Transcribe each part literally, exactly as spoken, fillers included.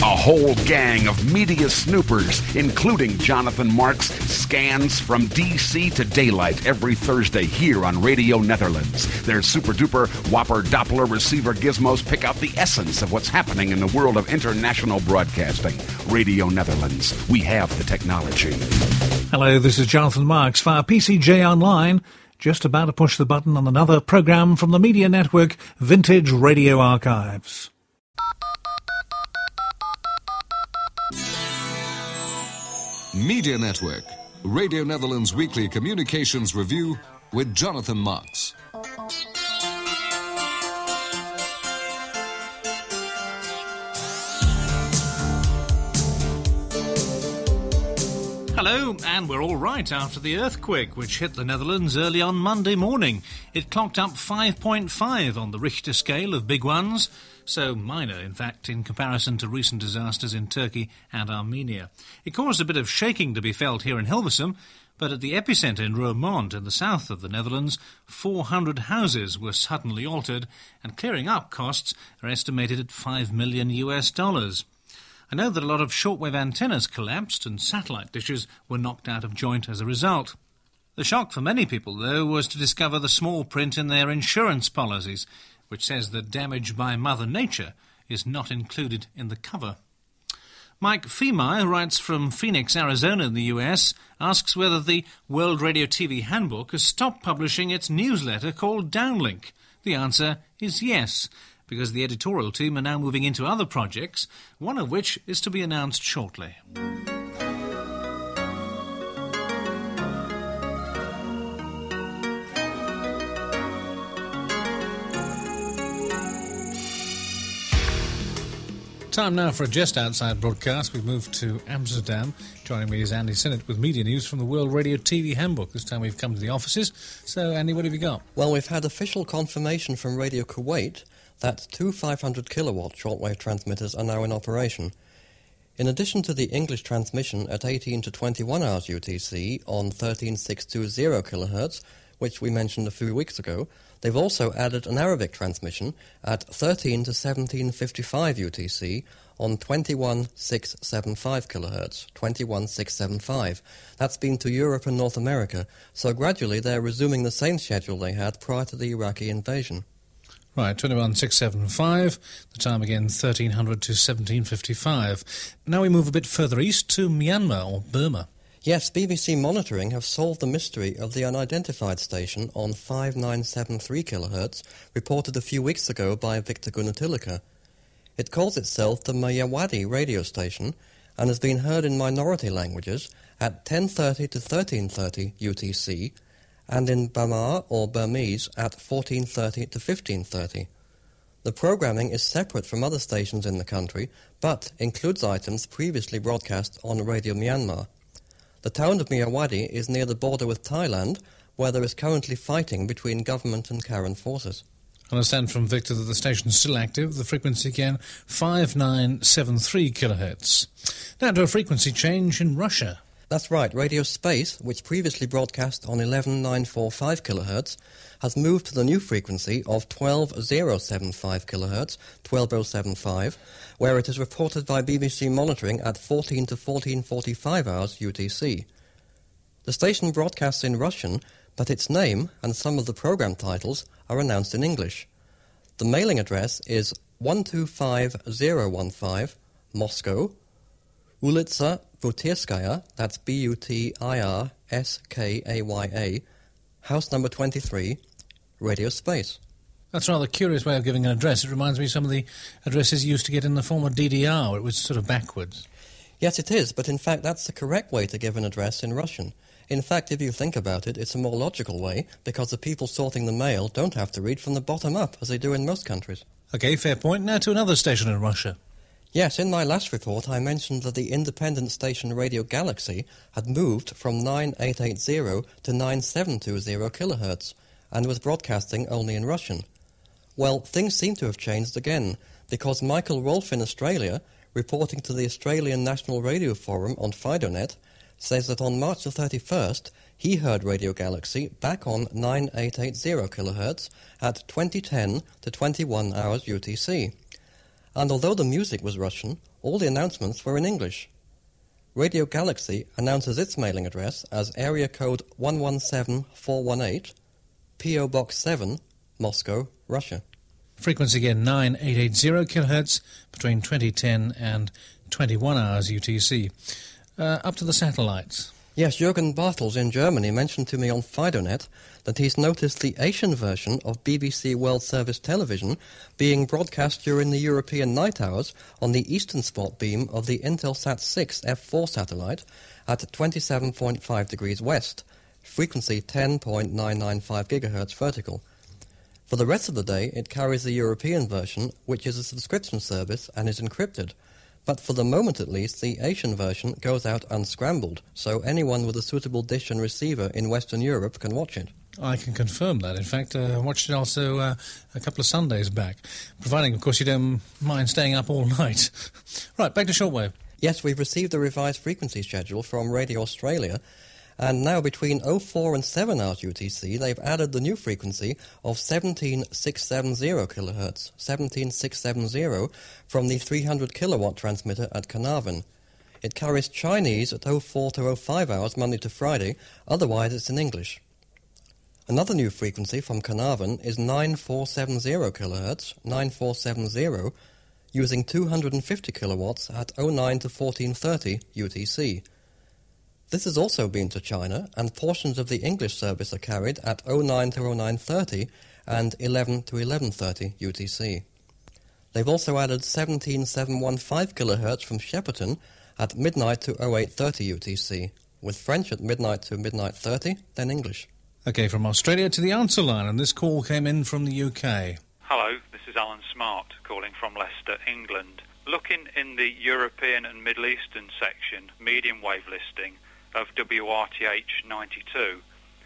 A whole gang of media snoopers, including Jonathan Marks, scans from D C to daylight every Thursday here on Radio Netherlands. Their super-duper whopper Doppler receiver gizmos pick out the essence of what's happening in the world of international broadcasting. Radio Netherlands. We have the technology. Hello, this is Jonathan Marks via P C J Online. Just about to push the button on another programme from the media network Vintage Radio Archives. Media Network, Radio Netherlands Weekly Communications Review with Jonathan Marks. Hello, and we're all right after the earthquake which hit the Netherlands early on Monday morning. It clocked up five point five on the Richter scale of big ones, so minor, in fact, in comparison to recent disasters in Turkey and Armenia. It caused a bit of shaking to be felt here in Hilversum, but at the epicentre in Roermond in the south of the Netherlands, four hundred houses were suddenly altered, and clearing up costs are estimated at five million US dollars. I know that a lot of shortwave antennas collapsed and satellite dishes were knocked out of joint as a result. The shock for many people, though, was to discover the small print in their insurance policies, which says that damage by Mother Nature is not included in the cover. Mike Feemai, who writes from Phoenix, Arizona in the U S, asks whether the World Radio T V Handbook has stopped publishing its newsletter called Downlink. The answer is yes, because the editorial team are now moving into other projects, one of which is to be announced shortly. Time now for a just outside broadcast. We've moved to Amsterdam. Joining me is Andy Sinnott with media news from the World Radio T V Handbook. This time we've come to the offices. So, Andy, what have you got? Well, we've had official confirmation from Radio Kuwait that two five hundred kilowatt shortwave transmitters are now in operation. In addition to the English transmission at eighteen to twenty-one hours U T C on thirteen six two zero kilohertz, which we mentioned a few weeks ago, they've also added an Arabic transmission at thirteen to seventeen fifty-five U T C on twenty-one six seventy-five kilohertz, twenty-one six seventy-five. That's been to Europe and North America, so gradually they're resuming the same schedule they had prior to the Iraqi invasion. Right, twenty-one six seventy-five, the time again thirteen hundred to seventeen fifty-five. Now we move a bit further east to Myanmar, or Burma. Yes, B B C Monitoring have solved the mystery of the unidentified station on five nine seven three kilohertz, reported a few weeks ago by Victor Gunatilaka. It calls itself the Mayawadi radio station and has been heard in minority languages at ten thirty to thirteen thirty U T C and in Bamar or Burmese at fourteen thirty to fifteen thirty. The programming is separate from other stations in the country, but includes items previously broadcast on Radio Myanmar. The town of Myawaddy is near the border with Thailand, where there is currently fighting between government and Karen forces. I understand from Victor that the station is still active, the frequency again five nine seven three kilohertz. Now to a frequency change in Russia. That's right, Radio Space, which previously broadcast on eleven nine forty-five kilohertz, has moved to the new frequency of twelve thousand seventy-five kilohertz, twelve thousand seventy-five, where it is reported by B B C Monitoring at fourteen to fourteen forty-five hours U T C. The station broadcasts in Russian, but its name and some of the program titles are announced in English. The mailing address is one two five zero one five, Moscow, Ulitsa Butirskaya, that's B U T I R S K A Y A, house number twenty-three, Radio Space. That's a rather curious way of giving an address. It reminds me of some of the addresses you used to get in the former D D R, where it was sort of backwards. Yes, it is, but in fact that's the correct way to give an address in Russian. In fact, if you think about it, it's a more logical way, because the people sorting the mail don't have to read from the bottom up, as they do in most countries. OK, fair point. Now to another station in Russia. Yes, in my last report I mentioned that the independent station Radio Galaxy had moved from nine eight eight zero to nine seven two zero kilohertz and was broadcasting only in Russian. Well, things seem to have changed again, because Michael Rolfe in Australia, reporting to the Australian National Radio Forum on FidoNet, says that on March the thirty-first he heard Radio Galaxy back on nine eight eight zero kilohertz at twenty ten to twenty-one hours U T C. And although the music was Russian, all the announcements were in English. Radio Galaxy announces its mailing address as area code one one seven four one eight, P O Box seven, Moscow, Russia. Frequency again nine eight eight zero kilohertz between twenty ten and twenty-one hours U T C. Uh, up to the satellites. Yes, Jürgen Bartels in Germany mentioned to me on FidoNet that he's noticed the Asian version of B B C World Service Television being broadcast during the European night hours on the eastern spot beam of the Intelsat six F four satellite at twenty-seven point five degrees west, frequency ten point nine nine five gigahertz vertical. For the rest of the day, it carries the European version, which is a subscription service and is encrypted. But for the moment at least, the Asian version goes out unscrambled, so anyone with a suitable dish and receiver in Western Europe can watch it. I can confirm that. In fact, uh, I watched it also uh, a couple of Sundays back, providing, of course, you don't mind staying up all night. Right, back to shortwave. Yes, we've received a revised frequency schedule from Radio Australia, and now between oh four and seven hours U T C, they've added the new frequency of seventeen six seventy kilohertz, seventeen six seventy from the three hundred kilowatt transmitter at Carnarvon. It carries Chinese at oh four to oh five hours Monday to Friday, otherwise it's in English. Another new frequency from Carnarvon is nine four seven zero kilohertz, nine four seven zero, using two hundred fifty kilowatts at oh nine to fourteen thirty U T C. This has also been to China, and portions of the English service are carried at oh nine to oh nine thirty and eleven to eleven thirty U T C. They've also added seventeen seven fifteen kilohertz from Shepperton at midnight to oh eight thirty U T C, with French at midnight to midnight thirty, then English. OK, from Australia to the answer line, and this call came in from the U K. Hello, this is Alan Smart, calling from Leicester, England. Looking in the European and Middle Eastern section, medium wave listing of W R T H ninety-two,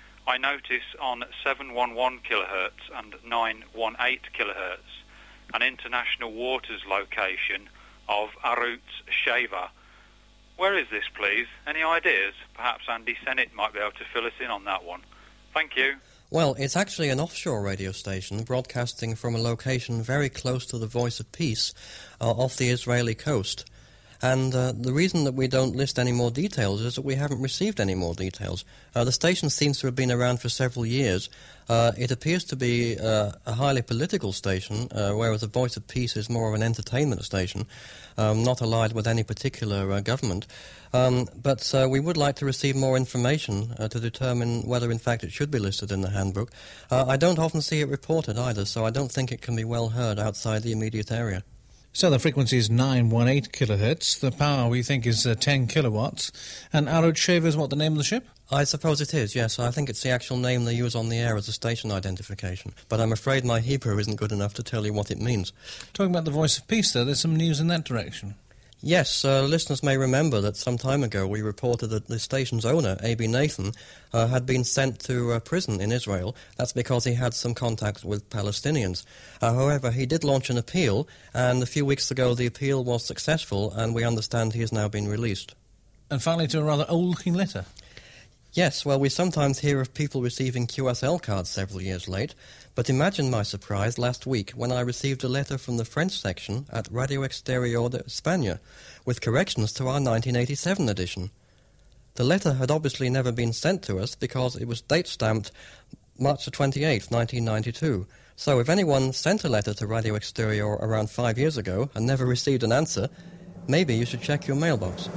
I notice on seven eleven kilohertz and nine eighteen kilohertz an international waters location of Arut Sheva. Where is this, please? Any ideas? Perhaps Andy Sennett might be able to fill us in on that one. Thank you. Well, it's actually an offshore radio station broadcasting from a location very close to the Voice of Peace uh, off the Israeli coast. And uh, the reason that we don't list any more details is that we haven't received any more details. Uh, the station seems to have been around for several years. Uh, it appears to be uh, a highly political station, uh, whereas the Voice of Peace is more of an entertainment station, um, not allied with any particular uh, government. Um, but uh, we would like to receive more information uh, to determine whether, in fact, it should be listed in the handbook. Uh, I don't often see it reported either, so I don't think it can be well heard outside the immediate area. So the frequency is nine eighteen kilohertz. The power, we think, is uh, ten kilowatts. And Arut Sheva is what, the name of the ship? I suppose it is, yes. I think it's the actual name they use on the air as a station identification. But I'm afraid my Hebrew isn't good enough to tell you what it means. Talking about the Voice of Peace, though, there's some news in that direction. Yes, uh, listeners may remember that some time ago we reported that the station's owner, A B Nathan, uh, had been sent to uh, prison in Israel. That's because he had some contact with Palestinians. Uh, however, he did launch an appeal, and a few weeks ago the appeal was successful, and we understand he has now been released. And finally, to a rather old-looking letter. Yes, well, we sometimes hear of people receiving Q S L cards several years late, but imagine my surprise last week when I received a letter from the French section at Radio Exterior de España with corrections to our nineteen eighty-seven edition. The letter had obviously never been sent to us because it was date-stamped March the twenty-eighth, nineteen ninety-two. So if anyone sent a letter to Radio Exterior around five years ago and never received an answer, maybe you should check your mailbox.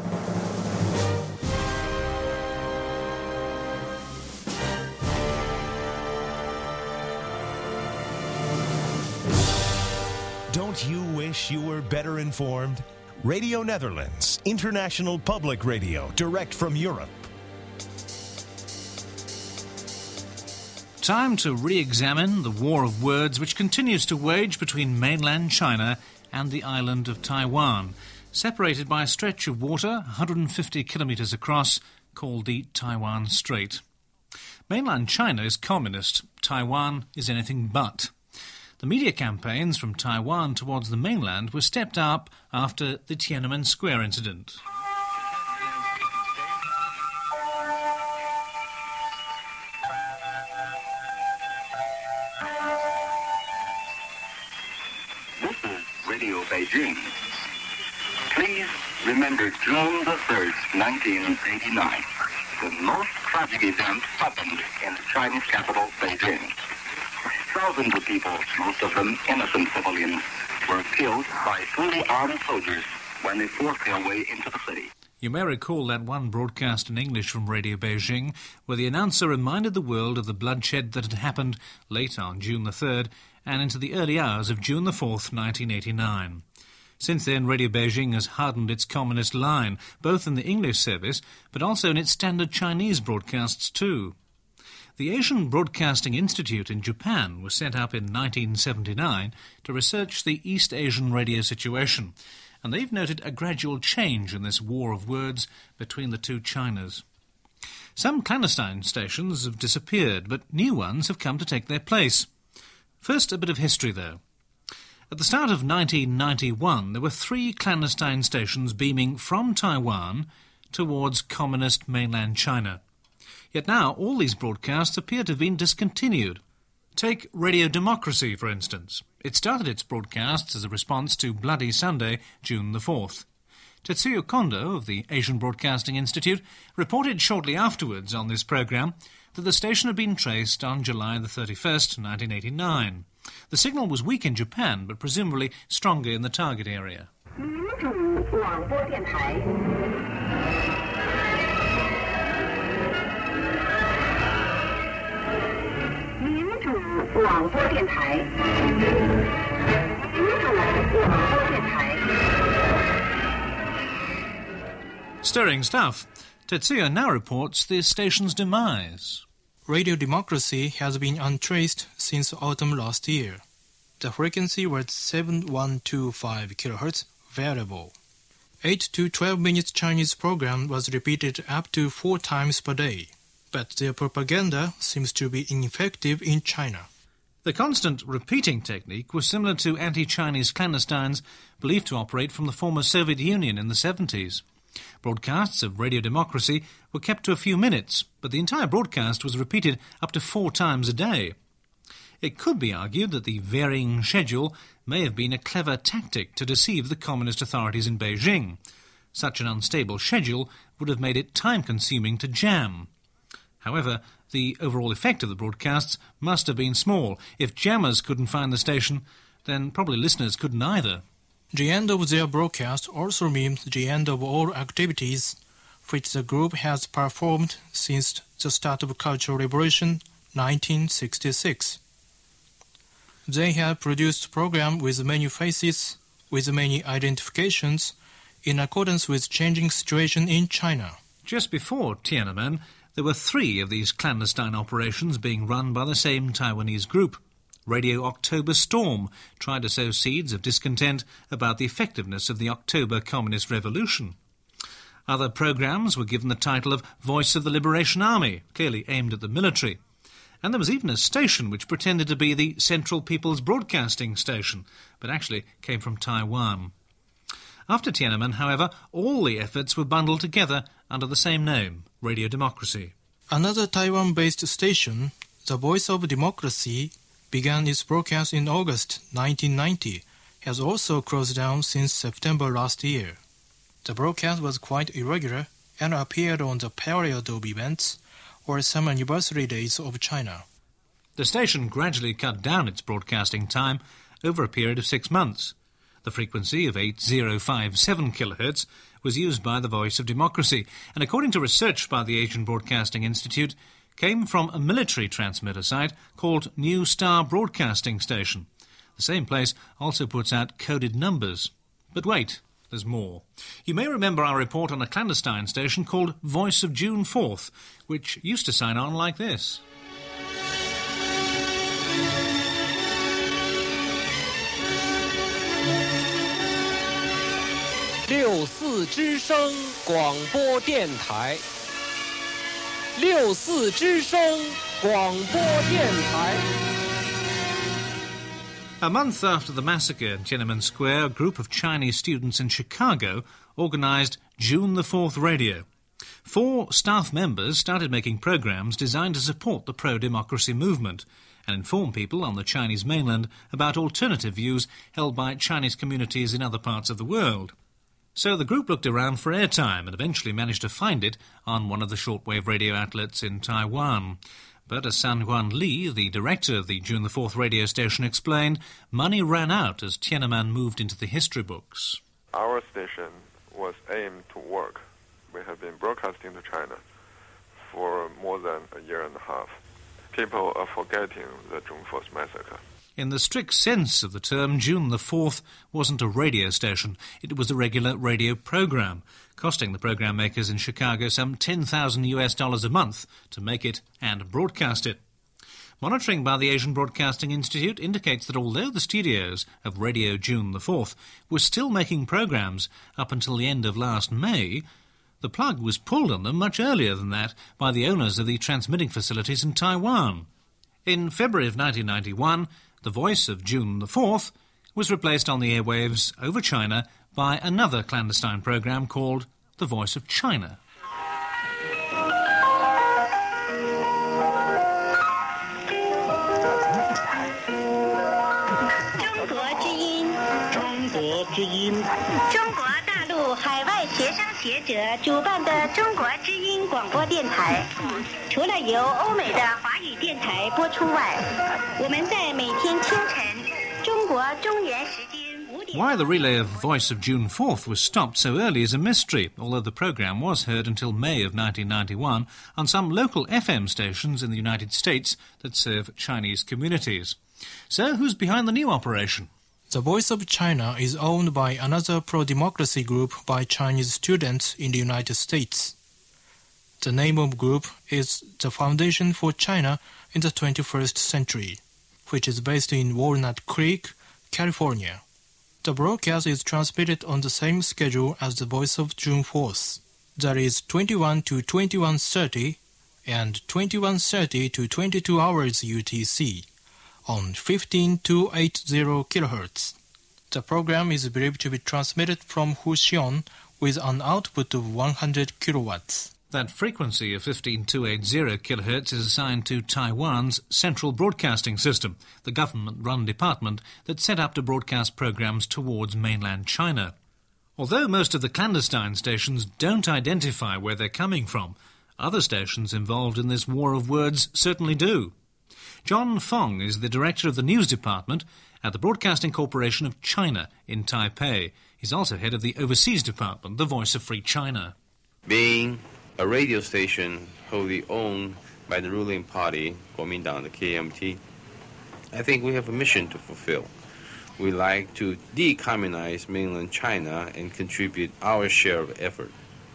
Don't you wish you were better informed? Radio Netherlands, international public radio, direct from Europe. Time to re-examine the war of words which continues to wage between mainland China and the island of Taiwan, separated by a stretch of water one hundred fifty kilometres across called the Taiwan Strait. Mainland China is communist. Taiwan is anything but. The media campaigns from Taiwan towards the mainland were stepped up after the Tiananmen Square incident. This is Radio Beijing. Please remember June the third, nineteen eighty-nine. The most tragic event happened in the Chinese capital, Beijing. Thousands of people, most of them innocent civilians, were killed by fully armed soldiers when they forced their way into the city. You may recall that one broadcast in English from Radio Beijing, where the announcer reminded the world of the bloodshed that had happened late on June the third and into the early hours of June the fourth, nineteen eighty-nine. Since then, Radio Beijing has hardened its communist line, both in the English service, but also in its standard Chinese broadcasts too. The Asian Broadcasting Institute in Japan was set up in nineteen seventy-nine to research the East Asian radio situation, and they've noted a gradual change in this war of words between the two Chinas. Some clandestine stations have disappeared, but new ones have come to take their place. First, a bit of history, though. At the start of nineteen ninety-one, there were three clandestine stations beaming from Taiwan towards communist mainland China. Yet now all these broadcasts appear to have been discontinued. Take Radio Democracy, for instance. It started its broadcasts as a response to Bloody Sunday, June the fourth. Tetsuya Kondo of the Asian Broadcasting Institute reported shortly afterwards on this programme that the station had been traced on July the thirty-first, nineteen eighty-nine. The signal was weak in Japan, but presumably stronger in the target area. Stirring stuff. Tetsuya now reports the station's demise. Radio Democracy has been untraced since autumn last year. The frequency was seven one two five kilohertz, variable. eight to twelve minutes Chinese program was repeated up to four times per day, but their propaganda seems to be ineffective in China. The constant repeating technique was similar to anti-Chinese clandestines believed to operate from the former Soviet Union in the seventies. Broadcasts of Radio Democracy were kept to a few minutes, but the entire broadcast was repeated up to four times a day. It could be argued that the varying schedule may have been a clever tactic to deceive the communist authorities in Beijing. Such an unstable schedule would have made it time-consuming to jam. However, the overall effect of the broadcasts must have been small. If jammers couldn't find the station, then probably listeners couldn't either. The end of their broadcast also means the end of all activities which the group has performed since the start of Cultural Revolution nineteen sixty-six. They have produced programs with many faces, with many identifications, in accordance with changing situation in China. Just before Tiananmen, there were three of these clandestine operations being run by the same Taiwanese group. Radio October Storm tried to sow seeds of discontent about the effectiveness of the October Communist Revolution. Other programs were given the title of Voice of the Liberation Army, clearly aimed at the military. And there was even a station which pretended to be the Central People's Broadcasting Station, but actually came from Taiwan. After Tiananmen, however, all the efforts were bundled together under the same name, Radio Democracy. Another Taiwan-based station, The Voice of Democracy, began its broadcast in August nineteen ninety, has also closed down since September last year. The broadcast was quite irregular and appeared on the period of events or some anniversary days of China. The station gradually cut down its broadcasting time over a period of six months. The frequency of eight thousand fifty-seven kilohertz was used by the Voice of Democracy, and according to research by the Asian Broadcasting Institute, came from a military transmitter site called New Star Broadcasting Station. The same place also puts out coded numbers. But wait, there's more. You may remember our report on a clandestine station called Voice of June fourth, which used to sign on like this. 六四之声广播电台。六四之声广播电台。 A month after the massacre in Tiananmen Square, a group of Chinese students in Chicago organised June the fourth Radio. Four staff members started making programs designed to support the pro-democracy movement and inform people on the Chinese mainland about alternative views held by Chinese communities in other parts of the world. So the group looked around for airtime and eventually managed to find it on one of the shortwave radio outlets in Taiwan. But as San Juan Li, the director of the June the fourth radio station, explained, money ran out as Tiananmen moved into the history books. Our station was aimed to work. We have been broadcasting to China for more than a year and a half. People are forgetting the June fourth massacre. In the strict sense of the term, June the fourth wasn't a radio station. It was a regular radio program, costing the program makers in Chicago some ten thousand US dollars a month to make it and broadcast it. Monitoring by the Asian Broadcasting Institute indicates that although the studios of Radio June the fourth were still making programs up until the end of last May, the plug was pulled on them much earlier than that by the owners of the transmitting facilities in Taiwan. In February of nineteen ninety-one, the voice of June the fourth was replaced on the airwaves over China by another clandestine program called The Voice of China. Why the relay of Voice of June fourth was stopped so early is a mystery, although the programme was heard until May of nineteen ninety-one on some local F M stations in the United States that serve Chinese communities. So who's behind the new operation? The Voice of China is owned by another pro-democracy group by Chinese students in the United States. The name of the group is the Foundation for China in the twenty-first century, which is based in Walnut Creek, California. The broadcast is transmitted on the same schedule as the Voice of June fourth. That is twenty-one to twenty-one thirty and twenty-one thirty to twenty-two hours U T C on fifteen to eighty kilohertz. The program is believed to be transmitted from Fuxian with an output of one hundred kilowatts. That frequency of fifteen to eighty kilohertz is assigned to Taiwan's Central Broadcasting System, the government-run department that set up to broadcast programs towards mainland China. Although most of the clandestine stations don't identify where they're coming from, other stations involved in this war of words certainly do. John Fong is the director of the news department at the Broadcasting Corporation of China in Taipei. He's also head of the overseas department, the Voice of Free China. Being a radio station wholly owned by the ruling party, Kuomintang, the K M T, I think we have a mission to fulfill. We like to decommunize mainland China and contribute our share of effort.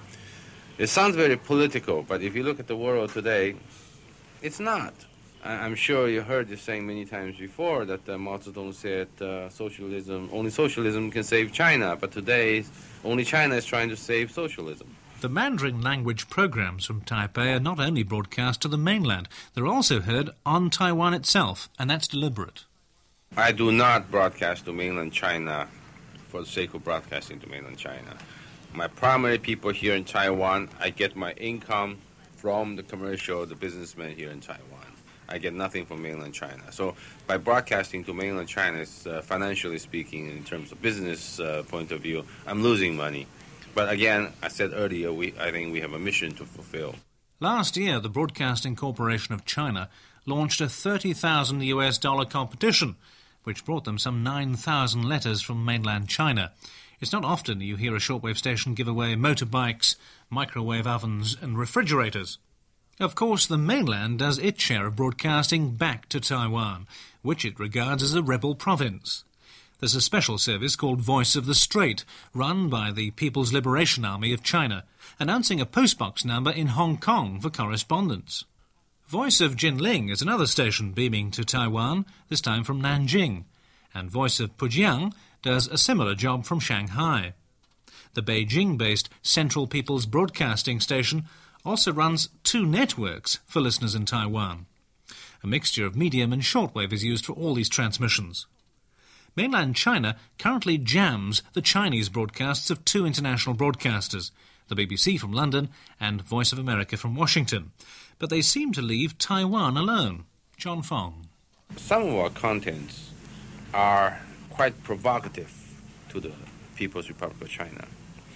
It sounds very political, but if you look at the world today, it's not. I'm sure you heard this saying many times before that uh, Mao Zedong said uh, socialism, only socialism can save China, but today only China is trying to save socialism. The Mandarin language programs from Taipei are not only broadcast to the mainland, they're also heard on Taiwan itself, and that's deliberate. I do not broadcast to mainland China for the sake of broadcasting to mainland China. My primary people here in Taiwan, I get my income from the commercial, the businessmen here in Taiwan. I get nothing from mainland China. So by broadcasting to mainland China, it's, uh, financially speaking, in terms of business uh, point of view, I'm losing money. But again, I said earlier, we, I think we have a mission to fulfill. Last year, the Broadcasting Corporation of China launched a thirty thousand US dollar competition, which brought them some nine thousand letters from mainland China. It's not often you hear a shortwave station give away motorbikes, microwave ovens and refrigerators. Of course, the mainland does its share of broadcasting back to Taiwan, which it regards as a rebel province. There's a special service called Voice of the Strait, run by the People's Liberation Army of China, announcing a postbox number in Hong Kong for correspondence. Voice of Jinling is another station beaming to Taiwan, this time from Nanjing, and Voice of Pujiang does a similar job from Shanghai. The Beijing-based Central People's Broadcasting Station also runs two networks for listeners in Taiwan. A mixture of medium and shortwave is used for all these transmissions. Mainland China currently jams the Chinese broadcasts of two international broadcasters, the B B C from London and Voice of America from Washington. But they seem to leave Taiwan alone. John Fong. Some of our contents are quite provocative to the People's Republic of China.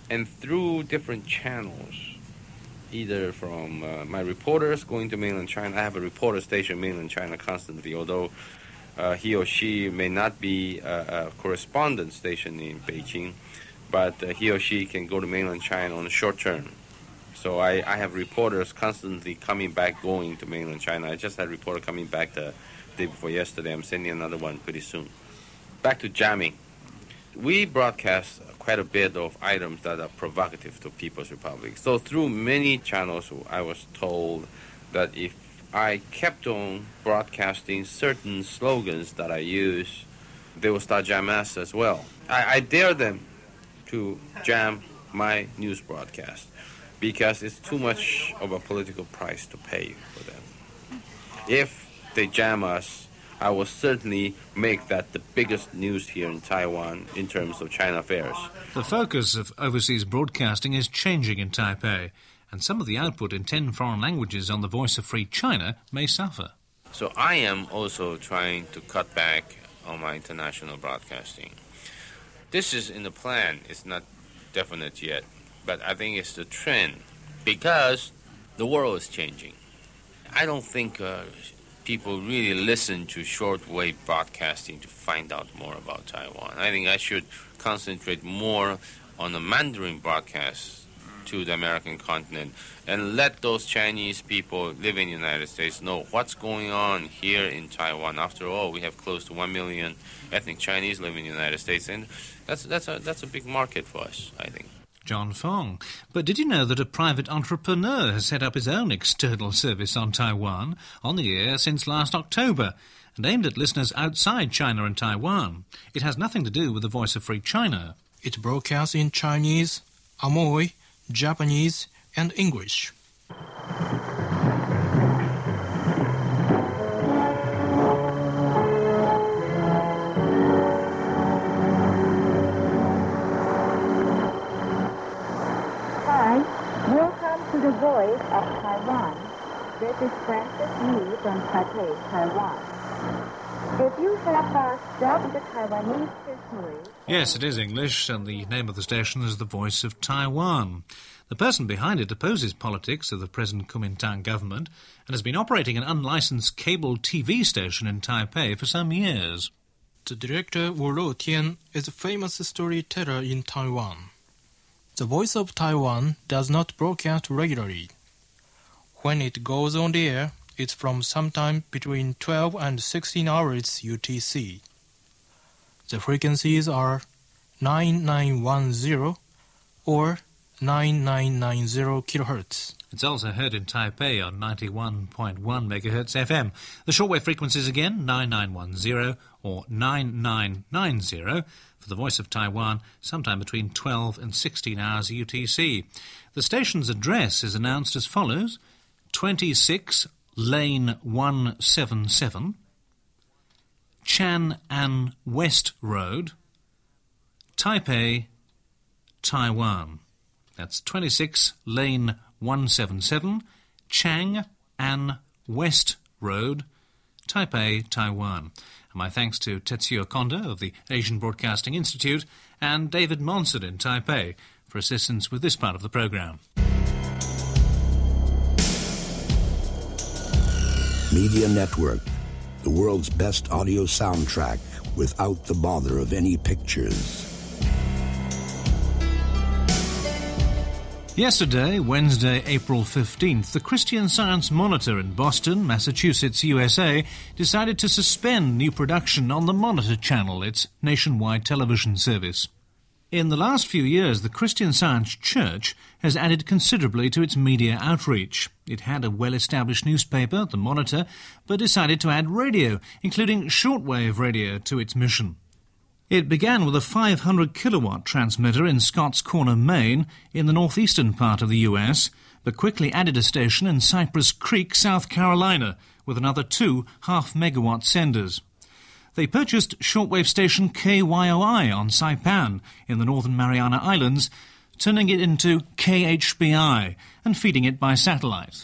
and through different channels, either from uh, my reporters going to mainland China. I have a reporter station in mainland China constantly, although uh, he or she may not be a, a correspondent station in Beijing, but uh, he or she can go to mainland China on the short term. So I, I have reporters constantly coming back, going to mainland China. I just had a reporter coming back the day before yesterday. I'm sending another one pretty soon. Back to jamming. We broadcast quite a bit of items that are provocative to People's Republic. So through many channels, I was told that if I kept on broadcasting certain slogans that I use, they will start jamming us as well. I, I dare them to jam my news broadcast because it's too much of a political price to pay for them. If they jam us, I will certainly make that the biggest news here in Taiwan in terms of China affairs. The focus of overseas broadcasting is changing in Taipei, and some of the output in ten foreign languages on the Voice of Free China may suffer. So I am also trying to cut back on my international broadcasting. This is in the plan. It's not definite yet, but I think it's the trend because the world is changing. I don't think uh, people really listen to shortwave broadcasting to find out more about Taiwan. I think I should concentrate more on the Mandarin broadcast to the American continent and let those Chinese people living in the United States know what's going on here in Taiwan. After all, we have close to one million ethnic Chinese living in the United States, and that's, that's, a, that's a big market for us, I think. John Fong. But did you know that a private entrepreneur has set up his own external service on Taiwan, on the air since last October, and aimed at listeners outside China and Taiwan? It has nothing to do with the Voice of Free China. It broadcasts in Chinese, Amoy, Japanese, and English. To the Voice of Taiwan. This is Francis Lee from Taipei, Taiwan. If you have uh, studied the Taiwanese history... Yes, it is English, and the name of the station is The Voice of Taiwan. The person behind it opposes politics of the present Kuomintang government and has been operating an unlicensed cable T V station in Taipei for some years. The director, Wu Luotian, is a famous storyteller in Taiwan. The Voice of Taiwan does not broadcast regularly. When it goes on the air, it's from sometime between twelve and sixteen hours U T C. The frequencies are nine nine one zero or nine nine nine zero kilohertz. It's also heard in Taipei on ninety-one point one megahertz F M. The shortwave frequencies again, nine nine one zero or nine nine nine zero, for the Voice of Taiwan, sometime between twelve and sixteen hours U T C. The station's address is announced as follows: twenty-six Lane one seventy-seven, Chan An West Road, Taipei, Taiwan. That's twenty-six Lane one seventy-seven, Chang An West Road, Taipei, Taiwan. And my thanks to Tetsuya Konda of the Asian Broadcasting Institute and David Monson in Taipei for assistance with this part of the programme. Media Network, the world's best audio soundtrack without the bother of any pictures. Yesterday, Wednesday, April fifteenth, the Christian Science Monitor in Boston, Massachusetts, U S A, decided to suspend new production on the Monitor Channel, its nationwide television service. In the last few years, the Christian Science Church has added considerably to its media outreach. It had a well-established newspaper, the Monitor, but decided to add radio, including shortwave radio, to its mission. It began with a five hundred kilowatt transmitter in Scotts Corner, Maine, in the northeastern part of the U S, but quickly added a station in Cypress Creek, South Carolina, with another two half-megawatt senders. They purchased shortwave station K Y O I on Saipan in the Northern Mariana Islands, turning it into K H B I and feeding it by satellite.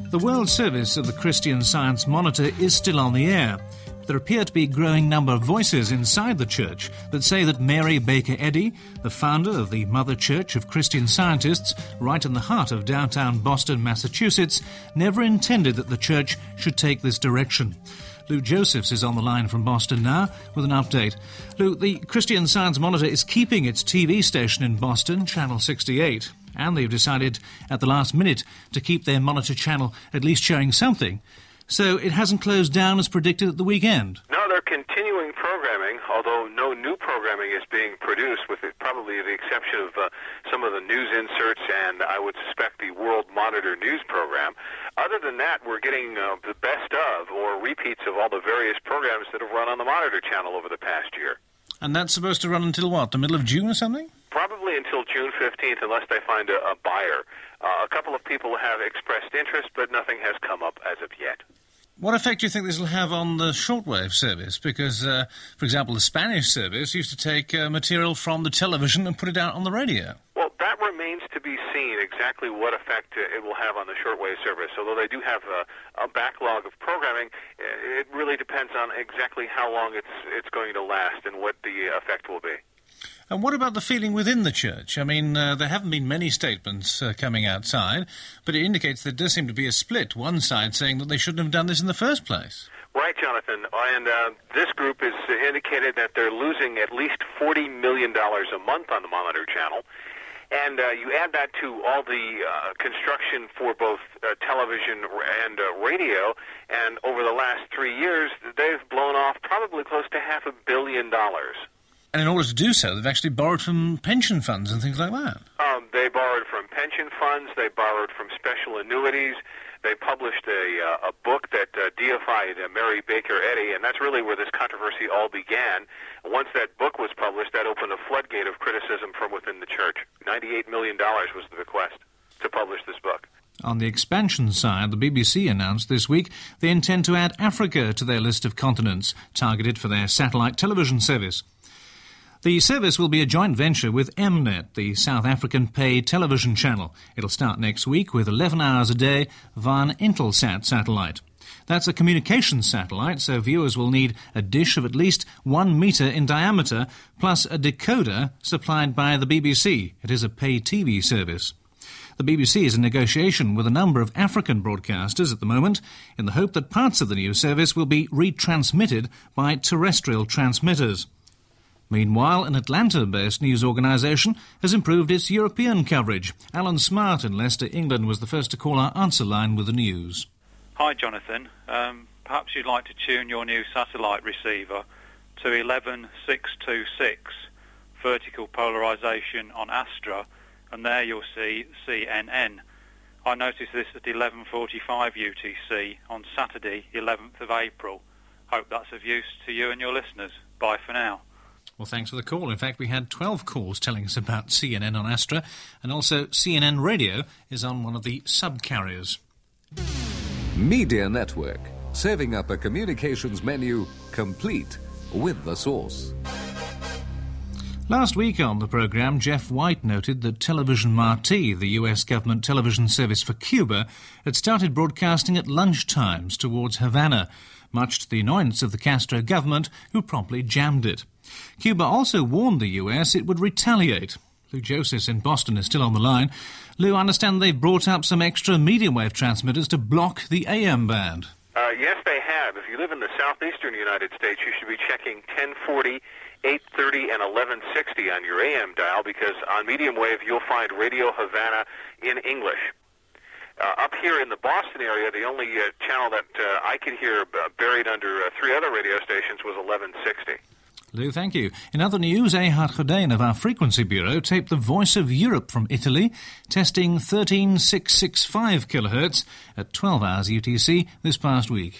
The World Service of the Christian Science Monitor is still on the air. There appear to be a growing number of voices inside the church that say that Mary Baker Eddy, the founder of the Mother Church of Christian Scientists, right in the heart of downtown Boston, Massachusetts, never intended that the church should take this direction. Lou Josephs is on the line from Boston now with an update. Lou, the Christian Science Monitor is keeping its T V station in Boston, Channel sixty-eight, and they've decided at the last minute to keep their monitor channel at least showing something. So it hasn't closed down as predicted at the weekend. No, they're continuing programming, although no new programming is being produced, with it, probably the exception of uh, some of the news inserts and I would suspect the World Monitor news program. Other than that, we're getting uh, the best of or repeats of all the various programs that have run on the Monitor channel over the past year. And that's supposed to run until what, the middle of June or something? Probably until June fifteenth, unless they find a, a buyer. Uh, a couple of people have expressed interest, but nothing has come up as of yet. What effect do you think this will have on the shortwave service? Because, uh, for example, the Spanish service used to take uh, material from the television and put it out on the radio. Well, that remains to be seen exactly what effect it will have on the shortwave service. Although they do have a, a backlog of programming, it really depends on exactly how long it's it's going to last and what the effect will be. And what about the feeling within the church? I mean, uh, there haven't been many statements uh, coming outside, but it indicates there does seem to be a split. One side saying that they shouldn't have done this in the first place. Right, Jonathan. And uh, this group has indicated that they're losing at least forty million dollars a month on the Monitor channel. And uh, you add that to all the uh, construction for both uh, television and uh, radio, and over the last three years, they've blown off probably close to half a billion dollars. And in order to do so, they've actually borrowed from pension funds and things like that. Um, they borrowed from pension funds. They borrowed from special annuities. They published a, uh, a book that uh, deified uh, Mary Baker Eddy, and that's really where this controversy all began. Once that book was published, that opened a floodgate of criticism from within the church. ninety-eight million dollars was the bequest to publish this book. On the expansion side, the B B C announced this week they intend to add Africa to their list of continents targeted for their satellite television service. The service will be a joint venture with Mnet, the South African paid television channel. It'll start next week with eleven hours a day via an Intelsat satellite. That's a communications satellite, so viewers will need a dish of at least one metre in diameter, plus a decoder supplied by the B B C. It is a paid T V service. The B B C is in negotiation with a number of African broadcasters at the moment in the hope that parts of the new service will be retransmitted by terrestrial transmitters. Meanwhile, an Atlanta-based news organisation has improved its European coverage. Alan Smart in Leicester, England, was the first to call our answer line with the news. Hi, Jonathan. Um, perhaps you'd like to tune your new satellite receiver to eleven six two six, vertical polarisation on Astra, and there you'll see C N N. I noticed this at eleven forty-five U T C on Saturday, eleventh of April. Hope that's of use to you and your listeners. Bye for now. Well, thanks for the call. In fact, we had twelve calls telling us about C N N on Astra, and also C N N Radio is on one of the sub-carriers. Media Network, serving up a communications menu complete with the source. Last week on the programme, Jeff White noted that Television Marti, the U S government television service for Cuba, had started broadcasting at lunchtimes towards Havana, much to the annoyance of the Castro government, who promptly jammed it. Cuba also warned the U S it would retaliate. Lou Josephs in Boston is still on the line. Lou, I understand they've brought up some extra medium wave transmitters to block the A M band. Uh, yes, they have. If you live in the southeastern United States, you should be checking ten forty, eight thirty, and eleven sixty on your A M dial, because on medium wave you'll find Radio Havana in English. Uh, up here in the Boston area, the only uh, channel that uh, I could hear uh, buried under uh, three other radio stations was eleven sixty. Lou, thank you. In other news, Ehad Khodain of our Frequency Bureau taped the Voice of Europe from Italy, testing thirteen thousand six hundred sixty-five kilohertz at twelve hours U T C this past week.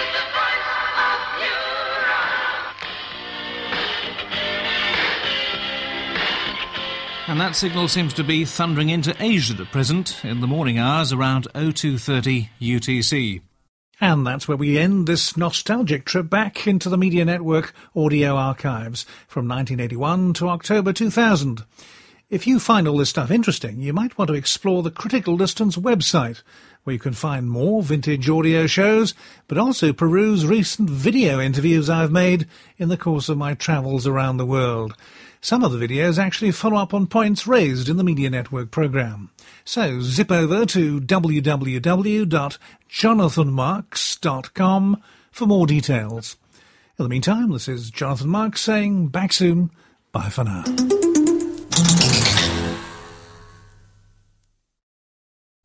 And that signal seems to be thundering into Asia at present in the morning hours around oh two thirty U T C. And that's where we end this nostalgic trip back into the Media Network audio archives from nineteen eighty-one to October two thousand. If you find all this stuff interesting, you might want to explore the Critical Distance website, where you can find more vintage audio shows, but also peruse recent video interviews I've made in the course of my travels around the world. Some of the videos actually follow up on points raised in the Media Network programme. So zip over to w w w dot jonathan marks dot com for more details. In the meantime, this is Jonathan Marks saying back soon. Bye for now.